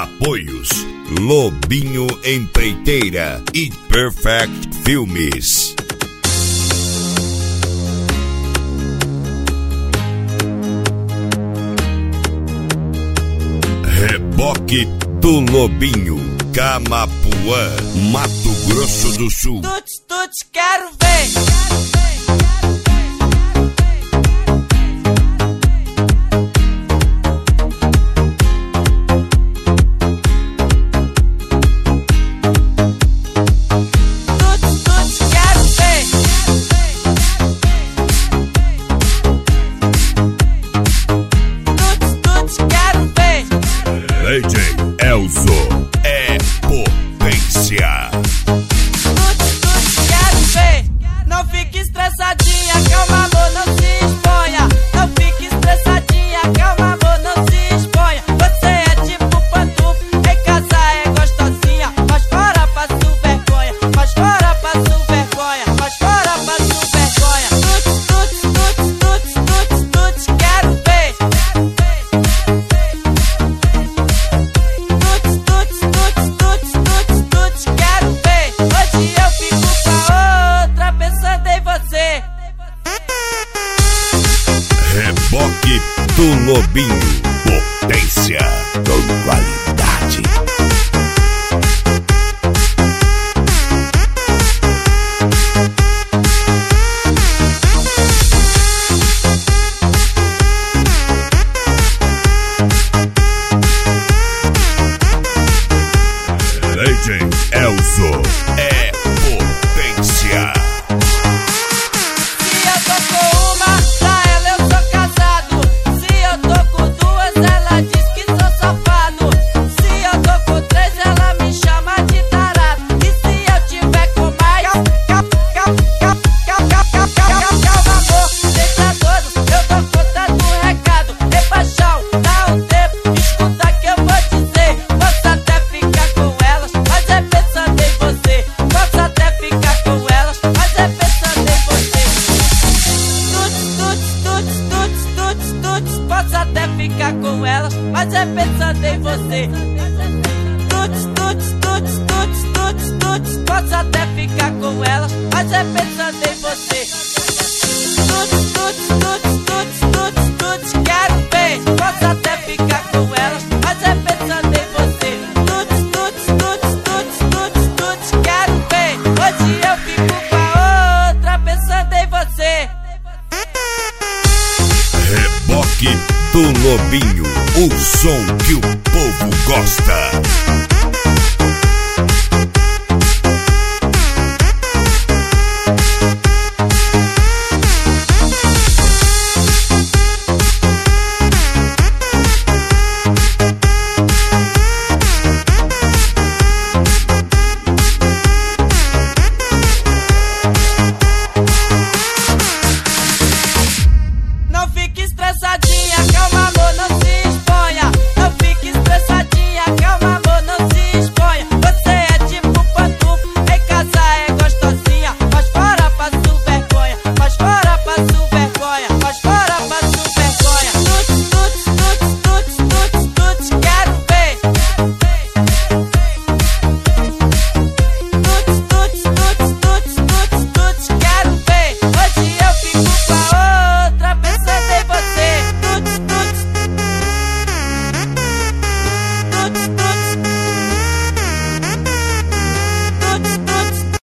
Apoios: Lobinho Empreiteira e Perfect Filmes. Reboque do Lobinho, Camapuã, Mato Grosso do Sul. Tuts, quero ver. DJ Elzo é potência. Tuts, quero ver. Não fique estressadinha, calma amor, não se exponha. Não fique estressadinha, calma amor, não se exponha. Você é tipo pantufa, em casa é gostosinha. Mas fora passo vergonha, mas fora passo vergonha, mas fora passo vergonha. Tuts, quero ver. Quero ver. Hoje eu fico pra outra pensando em você. Reboque do Lobinho, potência com qualidade. DJ Elzo é potência. Se eu tô com uma, pra ela eu sou casado. Se eu tô com duas, ela diz que sou safado. Se eu tô com três, ela me chama de tarado. E se eu tiver com mais, calma amor, deixa todo, eu dou conta do recado. Ei paixão, dá um tempo, escuta que eu vou dizer. Posso até ficar com elas, mas é pensando em você. Posso até ficar com elas, mas é pensando em você. Tuts, posso até ficar com elas, mas é pensando em você. Tuts, posso até ficar com elas, mas é pensando em você. Tuts, quero ver. Posso até ficar com elas, mas é pensando em você. Tuts, quero ver. Hoje eu fico pra outra pensando em você. Reboque do Lobinho, o som que o povo gosta.